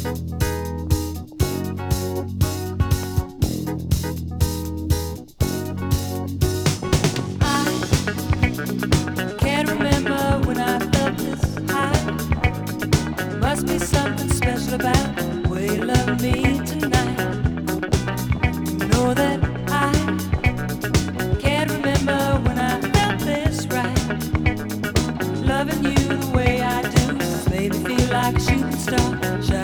Can't remember when I felt this high. Must be something special about the way you love me tonight. You know that I can't remember when I felt this right. Loving you the way I do made me feel like a shooting star.